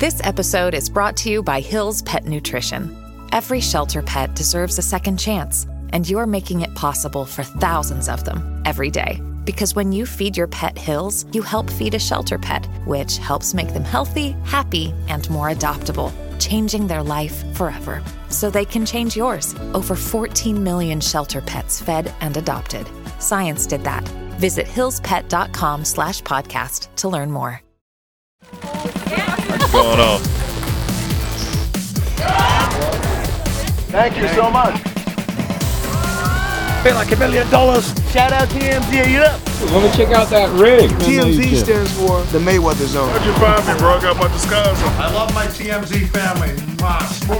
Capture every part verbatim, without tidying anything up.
This episode is brought to you by Hill's Pet Nutrition. Every shelter pet deserves a second chance, and you're making it possible for thousands of them every day. Because when you feed your pet Hill's, you help feed a shelter pet, which helps make them healthy, happy, and more adoptable, changing their life forever. So they can change yours. Over fourteen million shelter pets fed and adopted. Science did that. Visit hillspet.com slash podcast to learn more. What's going on? Thank you so much. Pay like a million dollars. Shout out T M Z, are you up? Let me check out that rig. T M Z stands for the Mayweather Zone. How'd you find me, bro? I got my disguise on. I love my T M Z family. My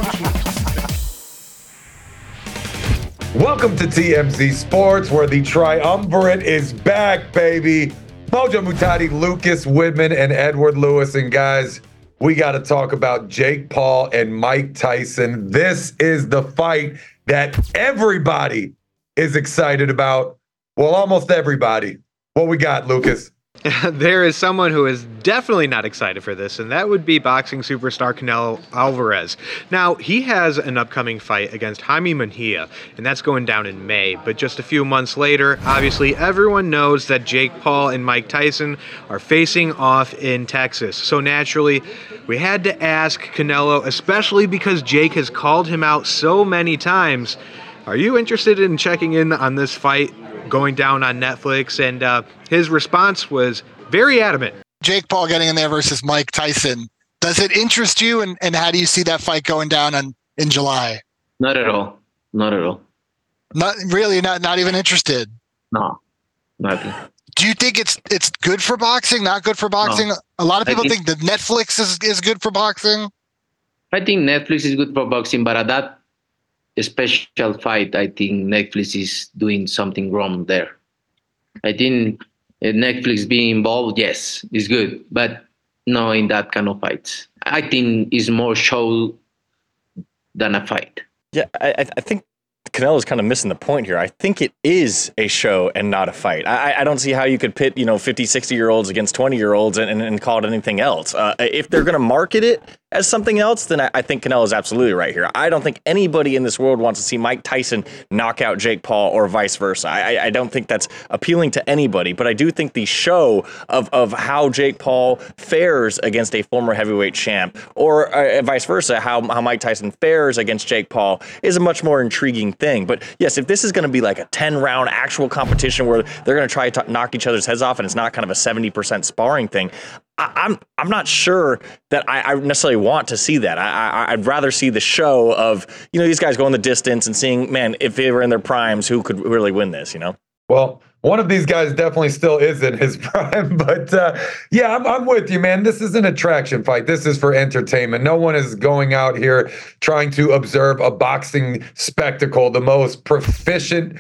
Welcome to T M Z Sports, where the triumvirate is back, baby. Mojo Muhtadi, Lucas Widman, and Edward Lewis. And guys, we got to talk about Jake Paul and Mike Tyson. This is the fight that everybody is excited about. Well, almost everybody. What we got, Lucas? There is someone who is definitely not excited for this, and that would be boxing superstar Canelo Alvarez. Now, he has an upcoming fight against Jaime Munguia, and that's going down in May. But just a few months later, obviously, everyone knows that Jake Paul and Mike Tyson are facing off in Texas. So naturally, we had to ask Canelo, especially because Jake has called him out so many times, are you interested in checking in on this fight going down on Netflix? And uh, his response was very adamant. Jake Paul getting in there versus Mike Tyson. Does it interest you, and, and how do you see that fight going down on, in July? Not at all. Not at all. Not really. Not not even interested. No, nothing. Do you think it's it's good for boxing? Not good for boxing? No. A lot of people think, think that Netflix is, is good for boxing. I think Netflix is good for boxing, but at that special fight, I think Netflix is doing something wrong there. I think Netflix being involved, yes, is good, but no, in that kind of fights. I think it's more show than a fight. Yeah, I, I think Canelo's kind of missing the point here. I think it is a show and not a fight. I, I don't see how you could pit, you know, fifty, sixty year olds against twenty year olds and, and, and call it anything else. Uh, if they're going to market it as something else, then I, I think Canelo is absolutely right here. I don't think anybody in this world wants to see Mike Tyson knock out Jake Paul or vice versa. I, I don't think that's appealing to anybody, but I do think the show of, of how Jake Paul fares against a former heavyweight champ or uh, vice versa, how, how Mike Tyson fares against Jake Paul is a much more intriguing thing. But yes, if this is going to be like a ten round actual competition where they're going to try to knock each other's heads off and it's not kind of a seventy percent sparring thing, I, I'm I'm not sure that I, I necessarily want to see that. I, I, I'd rather see the show of, you know, these guys going the distance and seeing, man, if they were in their primes, who could really win this, you know? Well, one of these guys definitely still is in his prime, but uh, yeah, I'm, I'm with you, man. This is an attraction fight. This is for entertainment. No one is going out here trying to observe a boxing spectacle, the most proficient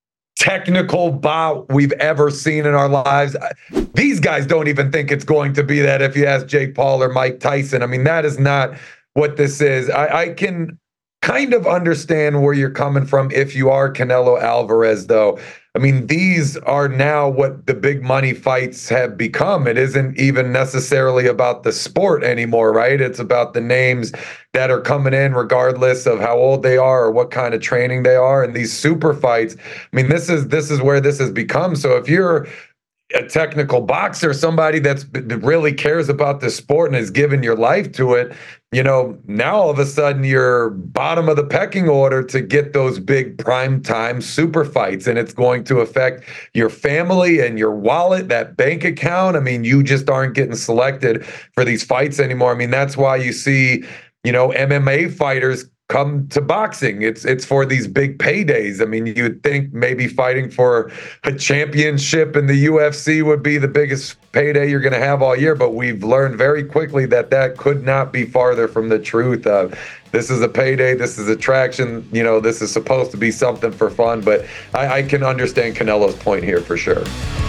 technical bout we've ever seen in our lives. These guys don't even think it's going to be that if you ask Jake Paul or Mike Tyson. I mean, that is not what this is. I, I can kind of understand where you're coming from if you are Canelo Alvarez, though. I mean, these are now what the big money fights have become. It isn't even necessarily about the sport anymore, right? It's about the names that are coming in regardless of how old they are or what kind of training they are. And these super fights, I mean, this is this is where this has become. So if you're a technical boxer, somebody that's that really cares about the sport and has given your life to it, you know, now all of a sudden you're bottom of the pecking order to get those big primetime super fights, and it's going to affect your family and your wallet, that bank account. I mean, you just aren't getting selected for these fights anymore. I mean, that's why you see, you know, M M A fighters come to boxing. It's it's for these big paydays. I mean, you'd think maybe fighting for a championship in the U F C would be the biggest payday you're going to have all year, but we've learned very quickly that that could not be farther from the truth. Uh, this is a payday. This is attraction. You know, this is supposed to be something for fun, but I, I can understand Canelo's point here for sure.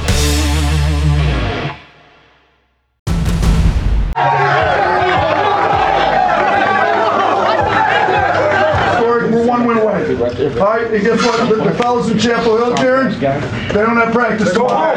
All right, and guess what? The, the fellas in Chapel Hill, Jared, they don't have practice. Go home.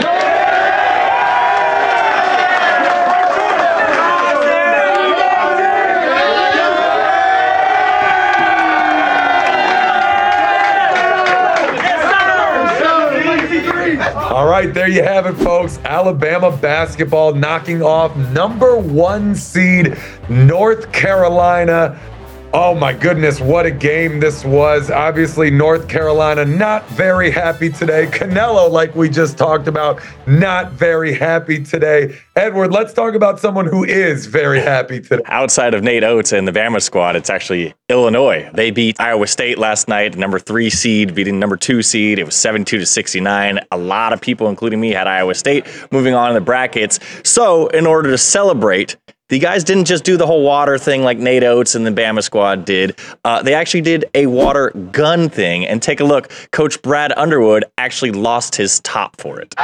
right, there you have it, folks. Alabama basketball knocking off number one seed North Carolina. Oh my goodness, what a game this was. Obviously, North Carolina not very happy today. Canelo, like we just talked about, not very happy today. Edward, let's talk about someone who is very happy today. Outside of Nate Oates and the Bama squad, it's actually Illinois. They beat Iowa State last night, number three seed, beating number two seed. It was seventy-two to sixty-nine. A lot of people, including me, had Iowa State moving on in the brackets. So in order to celebrate, the guys didn't just do the whole water thing like Nate Oates and the Bama squad did. Uh, they actually did a water gun thing. And take a look. Coach Brad Underwood actually lost his top for it.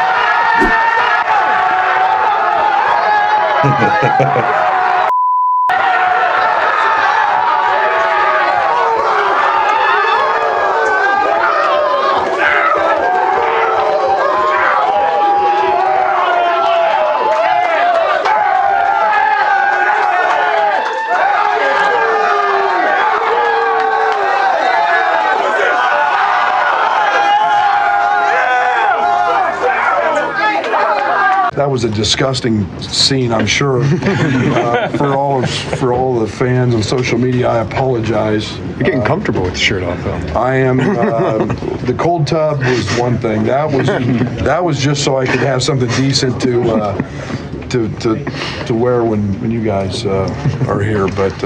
That was a disgusting scene, I'm sure. uh, for all of, for all the fans on social media, I apologize. You're getting uh, comfortable with the shirt off, though. I am. Uh, the cold tub was one thing. That was that was just so I could have something decent to uh, to to to wear when when you guys uh, are here. But uh,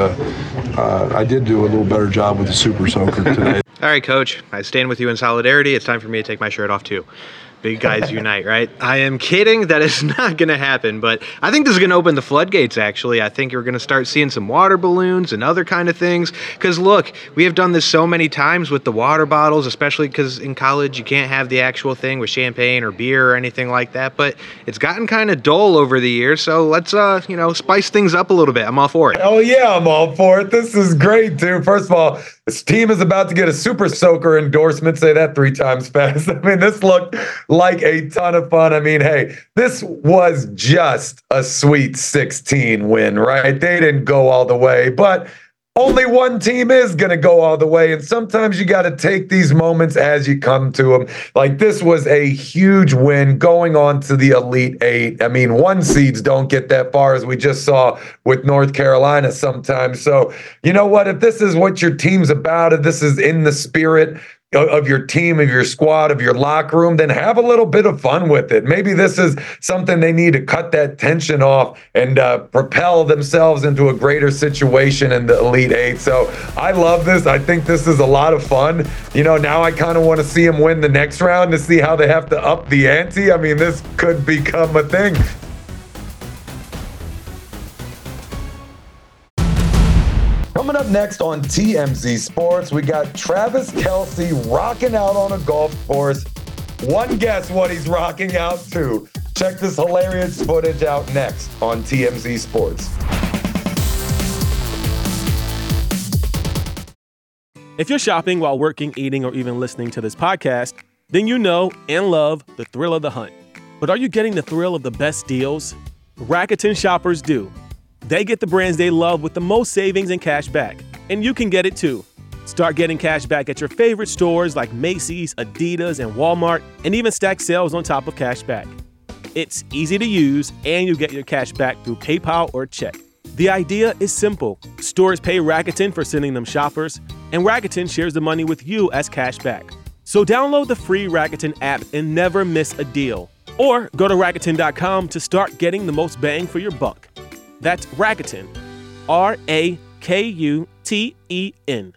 uh, I did do a little better job with the Super Soaker today. All right, Coach. I stand with you in solidarity. It's time for me to take my shirt off too. Big guys unite, right? I am kidding. That is not going to happen, but I think this is going to open the floodgates, actually. I think you're going to start seeing some water balloons and other kind of things. Because, look, we have done this so many times with the water bottles, especially because in college you can't have the actual thing with champagne or beer or anything like that. But it's gotten kind of dull over the years, so let's, uh, you know, spice things up a little bit. I'm all for it. Oh, yeah, I'm all for it. This is great, too. First of all, this team is about to get a Super Soaker endorsement. Say that three times fast. I mean, this looked like a ton of fun. I mean, hey, this was just a Sweet sixteen win, right? They didn't go all the way, but only one team is going to go all the way. And sometimes you got to take these moments as you come to them. Like, this was a huge win going on to the Elite Eight. I mean, one seeds don't get that far, as we just saw with North Carolina sometimes. So, you know what? If this is what your team's about, if this is in the spirit of your team, of your squad, of your locker room, then have a little bit of fun with it. Maybe this is something they need to cut that tension off and uh, propel themselves into a greater situation in the Elite Eight. So I love this. I think this is a lot of fun. You know, now I kind of want to see them win the next round to see how they have to up the ante. I mean, this could become a thing. Coming up next on T M Z Sports, we got Travis Kelce rocking out on a golf course. One guess what he's rocking out to. Check this hilarious footage out next on T M Z Sports. If you're shopping while working, eating, or even listening to this podcast, then you know and love the thrill of the hunt. But are you getting the thrill of the best deals? Rakuten shoppers do. They get the brands they love with the most savings and cash back. And you can get it too. Start getting cash back at your favorite stores like Macy's, Adidas, and Walmart, and even stack sales on top of cash back. It's easy to use, and you get your cash back through PayPal or check. The idea is simple. Stores pay Rakuten for sending them shoppers, and Rakuten shares the money with you as cash back. So download the free Rakuten app and never miss a deal. Or go to Rakuten dot com to start getting the most bang for your buck. That's Rakuten, R A K U T E N.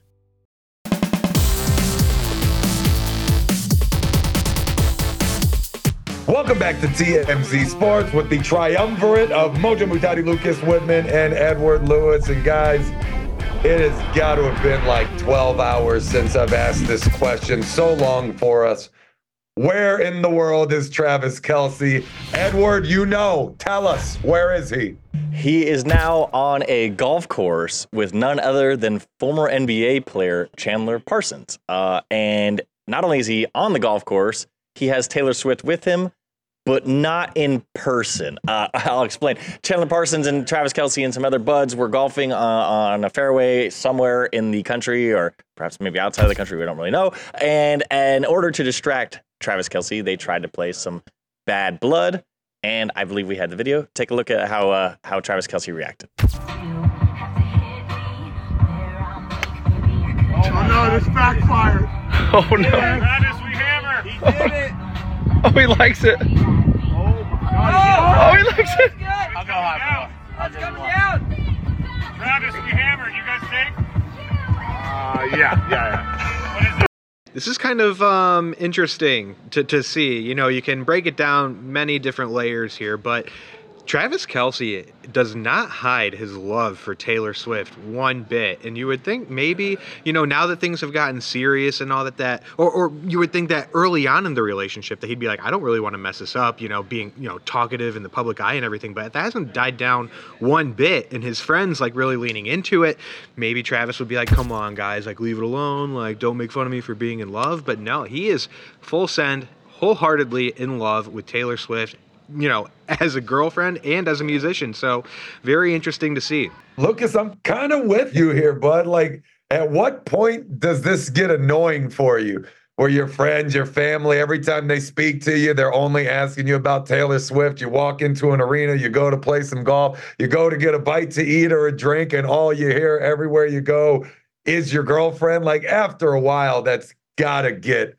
Welcome back to T M Z Sports with the triumvirate of Mojo Muhtadi, Lucas Woodman, and Edward Lewis. And guys, it has got to have been like twelve hours since I've asked this question. So long for us. Where in the world is Travis Kelce? Edward, you know, tell us, where is he? He is now on a golf course with none other than former N B A player Chandler Parsons. Uh, and not only is he on the golf course, he has Taylor Swift with him, but not in person. Uh, I'll explain. Chandler Parsons and Travis Kelce and some other buds were golfing uh, on a fairway somewhere in the country, or perhaps maybe outside of the country, we don't really know. And, and in order to distract Travis Kelce, they tried to play some Bad Blood. And I believe we had the video. Take a look at how uh, how Travis Kelce reacted. Oh no, this backfired. Oh no. Travis, we hammer. He did it. Oh, he likes it. Oh my God. Oh, he likes it. I'll go high. It's coming down. Travis, we hammered. You guys think? Uh, yeah, yeah, yeah. What is it? This is kind of um, interesting to, to see. You know, you can break it down many different layers here, but Travis Kelce does not hide his love for Taylor Swift one bit. And you would think maybe, you know, now that things have gotten serious and all that, that or, or you would think that early on in the relationship that he'd be like, I don't really want to mess this up, you know, being, you know, talkative in the public eye and everything. But that hasn't died down one bit. And his friends like really leaning into it. Maybe Travis would be like, come on, guys, like leave it alone. Like, don't make fun of me for being in love. But no, he is full send, wholeheartedly in love with Taylor Swift, you know, as a girlfriend and as a musician. So very interesting to see. Lucas, I'm kind of with you here, bud. Like, at what point does this get annoying for you? Where your friends, your family, every time they speak to you, they're only asking you about Taylor Swift. You walk into an arena, you go to play some golf, you go to get a bite to eat or a drink, and all you hear everywhere you go is your girlfriend. Like, after a while, that's gotta get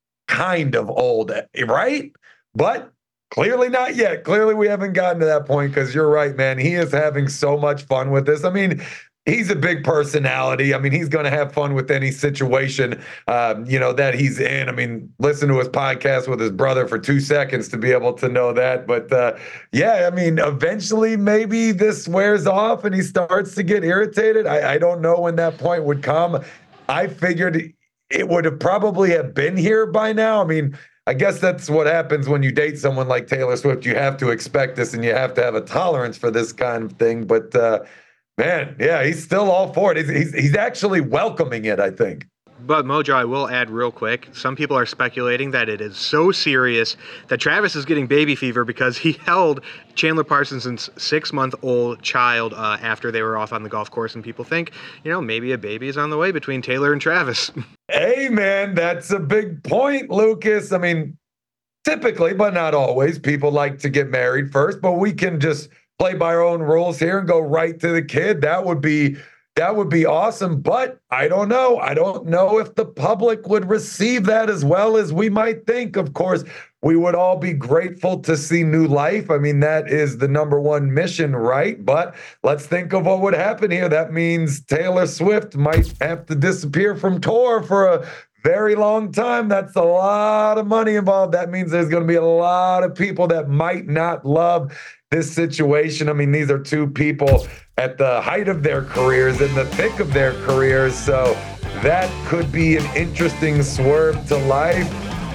kind of old, right? But clearly not yet. Clearly we haven't gotten to that point, because you're right, man. He is having so much fun with this. I mean, he's a big personality. I mean, he's going to have fun with any situation, um, you know, that he's in. I mean, listen to his podcast with his brother for two seconds to be able to know that. But uh, yeah, I mean, eventually maybe this wears off and he starts to get irritated. I, I don't know when that point would come. I figured it would have probably have been here by now. I mean, I guess that's what happens when you date someone like Taylor Swift. You have to expect this and you have to have a tolerance for this kind of thing. But uh, man, yeah, he's still all for it. He's, he's, he's actually welcoming it, I think. But Mojo, I will add real quick, some people are speculating that it is so serious that Travis is getting baby fever because he held Chandler Parsons' six-month-old child uh, after they were off on the golf course, and people think, you know, maybe a baby is on the way between Taylor and Travis. Hey, man, that's a big point, Lucas. I mean, typically, but not always, people like to get married first, but we can just play by our own rules here and go right to the kid. That would be That would be awesome, but I don't know. I don't know if the public would receive that as well as we might think. Of course, we would all be grateful to see new life. I mean, that is the number one mission, right? But let's think of what would happen here. That means Taylor Swift might have to disappear from tour for a very long time. That's a lot of money involved. That means there's going to be a lot of people that might not love this situation. I mean, these are two people at the height of their careers, in the thick of their careers. So that could be an interesting swerve to life.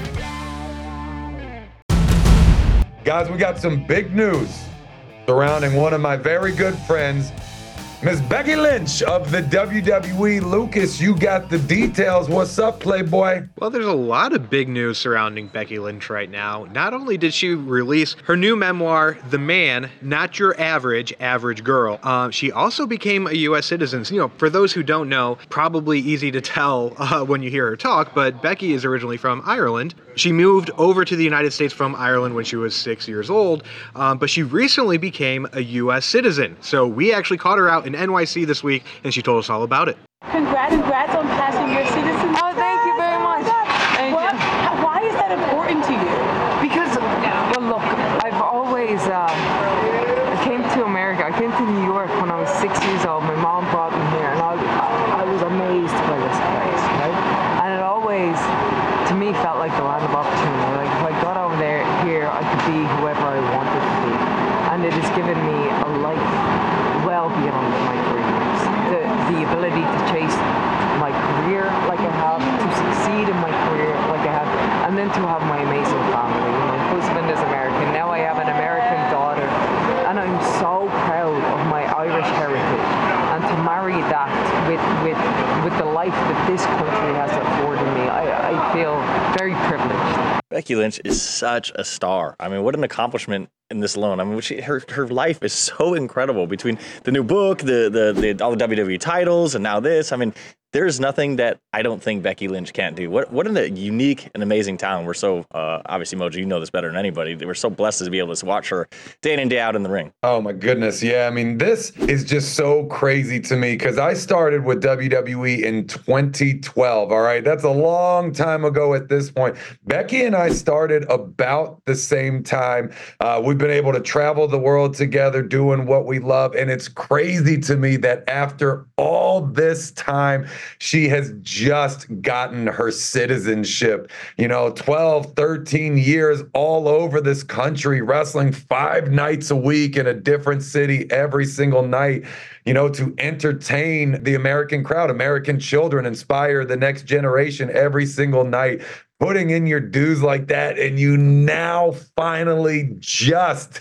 Guys, we got some big news surrounding one of my very good friends, Miss Becky Lynch of the W W E. Lucas, you got the details. What's up, Playboy? Well, there's a lot of big news surrounding Becky Lynch right now. Not only did she release her new memoir, The Man, Not Your Average, Average Girl, um, she also became a U S citizen. So, you know, for those who don't know, probably easy to tell uh, when you hear her talk, but Becky is originally from Ireland. She moved over to the United States from Ireland when she was six years old, um, but she recently became a U S citizen. So we actually caught her out in N Y C this week, and she told us all about it. Congrats, congrats on passing your citizenship. Oh, thank you very much. Thank what, you. Why is that important to you? Because, well, look, I've always, uh, I came to America. I came to New York when I was six years old. My mom brought me here, and I, I, I was amazed by this place, right? And it always, to me, felt like the land of opportunity. Like, if I got over there, here, I could be whoever I wanted to be. And it has given me a life well beyond my career. The, the ability to chase my career like I have, to succeed in my career like I have, and then to have my amazing family. My husband is American. Now I have an American daughter, and I'm so proud of my Irish heritage. And to marry that with with with the life that this country has afforded me, I, I feel very privileged. Becky Lynch is such a star. I mean, what an accomplishment in this alone. I mean, she, her her life is so incredible between the new book, the, the the all the W W E titles, and now this. I mean, there's nothing that I don't think Becky Lynch can't do. What what a unique and amazing talent. We're so, uh, obviously, Mojo, you know this better than anybody. We're so blessed to be able to watch her day in and day out in the ring. Oh, my goodness. Yeah, I mean, this is just so crazy to me because I started with W W E in twenty twelve, all right? That's a long time ago at this point. Becky and I started about the same time. Uh, we've been able to travel the world together doing what we love, and it's crazy to me that after all this time, she has just gotten her citizenship. You know, twelve, thirteen years all over this country, wrestling five nights a week in a different city every single night, you know, to entertain the American crowd, American children, inspire the next generation every single night. Putting in your dues like that, and you now finally just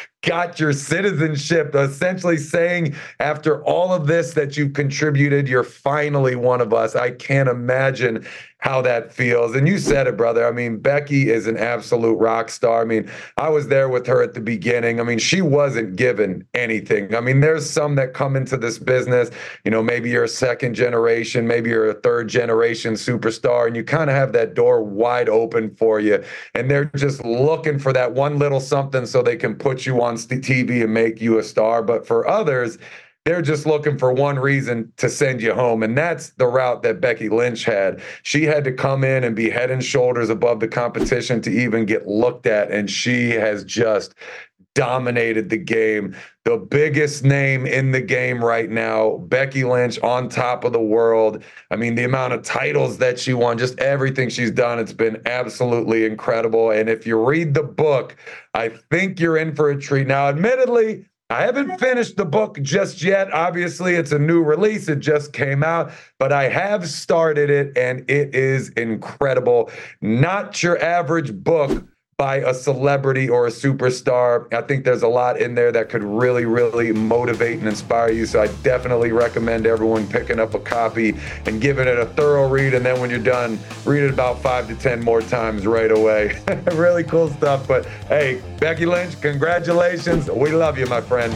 got your citizenship, essentially saying after all of this that you've contributed, you're finally one of us. I can't imagine how that feels. And you said it, brother. I mean, Becky is an absolute rock star. I mean, I was there with her at the beginning. I mean, she wasn't given anything. I mean, there's some that come into this business, you know, maybe you're a second generation, maybe you're a third generation superstar, and you kind of have that door wide open for you. And they're just looking for that one little something so they can put you on T V and make you a star. But for others, they're just looking for one reason to send you home. And that's the route that Becky Lynch had. She had to come in and be head and shoulders above the competition to even get looked at. And she has just dominated the game. The biggest name in the game right now, Becky Lynch, on top of the world. I mean, the amount of titles that she won, just everything she's done, it's been absolutely incredible. And if you read the book, I think you're in for a treat. Now, admittedly, I haven't finished the book just yet. Obviously, it's a new release. It just came out, but I have started it, and it is incredible. Not your average book by a celebrity or a superstar. I think there's a lot in there that could really, really motivate and inspire you. So I definitely recommend everyone picking up a copy and giving it a thorough read. And then when you're done, read it about five to ten more times right away. Really cool stuff. But hey, Becky Lynch, congratulations. We love you, my friend.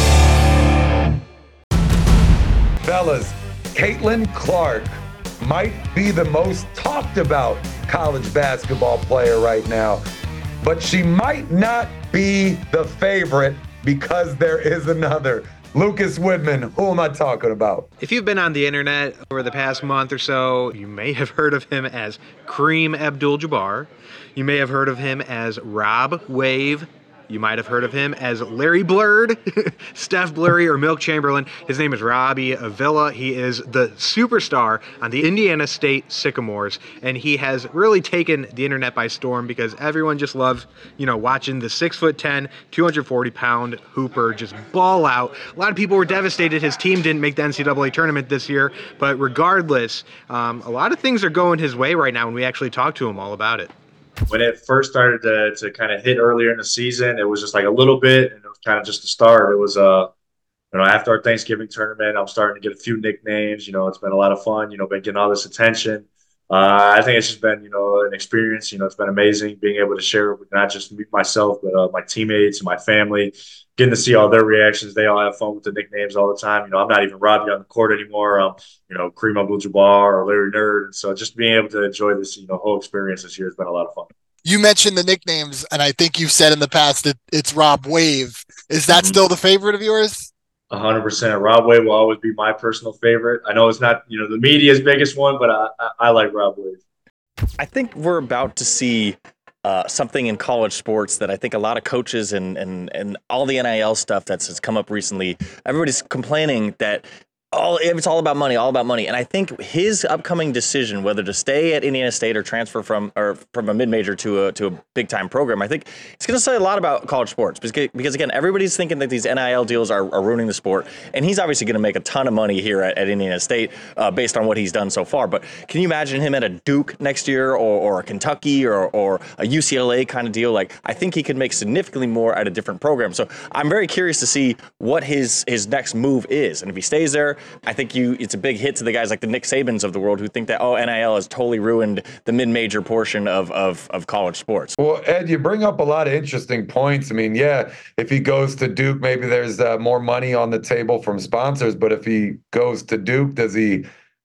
Fellas, Caitlin Clark might be the most talked about college basketball player right now, but she might not be the favorite because there is another. Lucas Woodman, who am I talking about? If you've been on the internet over the past month or so, you may have heard of him as Kareem Abdul-Jabbar. You may have heard of him as Rob Wave. You might have heard of him as Larry Blurred, Steph Blurry, or Milk Chamberlain. His name is Robbie Avila. He is the superstar on the Indiana State Sycamores, and he has really taken the internet by storm because everyone just loves, you know, watching the six foot ten, two hundred forty pound hooper just ball out. A lot of people were devastated his team didn't make the N C double A tournament this year, but regardless, um, a lot of things are going his way right now, and we actually talked to him all about it. When it first started to, to kind of hit earlier in the season, it was just like a little bit, and it was kind of just the start. It was, uh, you know, after our Thanksgiving tournament, I'm starting to get a few nicknames. You know, it's been a lot of fun, you know, been getting all this attention. Uh, I think it's just been, you know, an experience. You know, it's been amazing being able to share it with not just me, myself, but uh, my teammates and my family, getting to see all their reactions. They all have fun with the nicknames all the time. You know, I'm not even Robbie on the court anymore. Um, you know, Kareem Abdul-Jabbar or Larry Nerd. And so just being able to enjoy this, you know, whole experience this year has been a lot of fun. You mentioned the nicknames, and I think you've said in the past that it's Rob Wave. Is that mm-hmm. still the favorite of yours? A hundred percent. Rob Wave will always be my personal favorite. I know it's not, you know, the media's biggest one, but I, I, I like Rob Wave. I think we're about to see uh, something in college sports that I think a lot of coaches and and and all the N I L stuff that's, that's come up recently, everybody's complaining that all it's all about money, all about money. And I think his upcoming decision, whether to stay at Indiana State or transfer from or from a mid-major to a to a big-time program, I think it's going to say a lot about college sports because, because again, everybody's thinking that these N I L deals are, are ruining the sport. And he's obviously going to make a ton of money here at, at Indiana State uh, based on what he's done so far. But can you imagine him at a Duke next year or, or a Kentucky or, or a U C L A kind of deal? Like, I think he could make significantly more at a different program. So I'm very curious to see what his his next move is. And if he stays there, I think you it's a big hit to the guys like the Nick Sabans of the world who think that, oh, N I L has totally ruined the mid-major portion of, of, of college sports. Well, Ed, you bring up a lot of interesting points. I mean, yeah, if he goes to Duke, maybe there's uh, more money on the table from sponsors. But if he goes to Duke, does he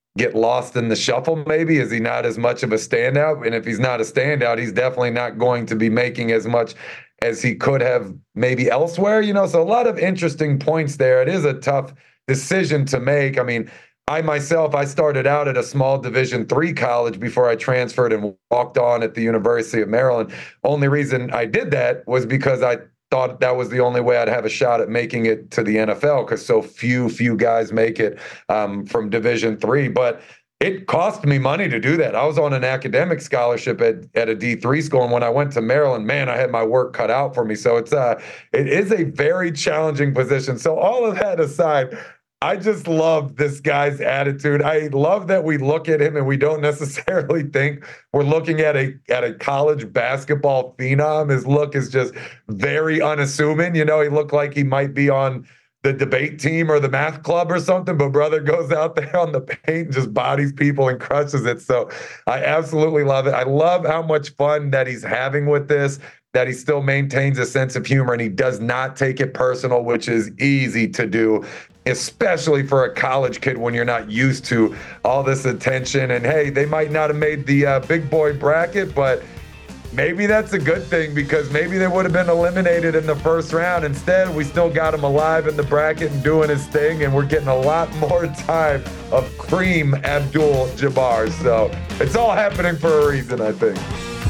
get lost in the shuffle maybe? Is he not as much of a standout? And if he's not a standout, he's definitely not going to be making as much as he could have maybe elsewhere, you know? So a lot of interesting points there. It is a tough decision to make. I mean, I myself, I started out at a small Division three college before I transferred and walked on at the University of Maryland. Only reason I did that was because I thought that was the only way I'd have a shot at making it to the N F L, because so few, few guys make it um, from Division three. But it cost me money to do that. I was on an academic scholarship at, at a D three school, and when I went to Maryland, man, I had my work cut out for me. So it's uh, it is a very challenging position. So all of that aside, I just love this guy's attitude. I love that we look at him and we don't necessarily think we're looking at a at a college basketball phenom. His look is just very unassuming. You know, he looked like he might be on the debate team or the math club or something, but brother goes out there on the paint and just bodies people and crushes it. So I absolutely love it. I love how much fun that he's having with this, that he still maintains a sense of humor and he does not take it personal, which is easy to do, especially for a college kid when you're not used to all this attention. And hey, they might not have made the uh, big boy bracket, but maybe that's a good thing, because maybe they would have been eliminated in the first round. Instead, we still got him alive in the bracket and doing his thing, and we're getting a lot more time of Kareem Abdul-Jabbar. So it's all happening for a reason, I think.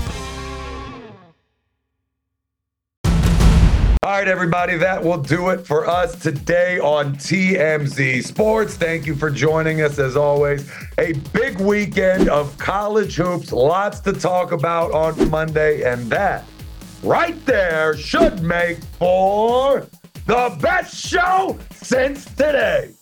All right, everybody, that will do it for us today on T M Z Sports. Thank you for joining us, as always. A big weekend of college hoops, lots to talk about on Monday, and that right there should make for the best show since today.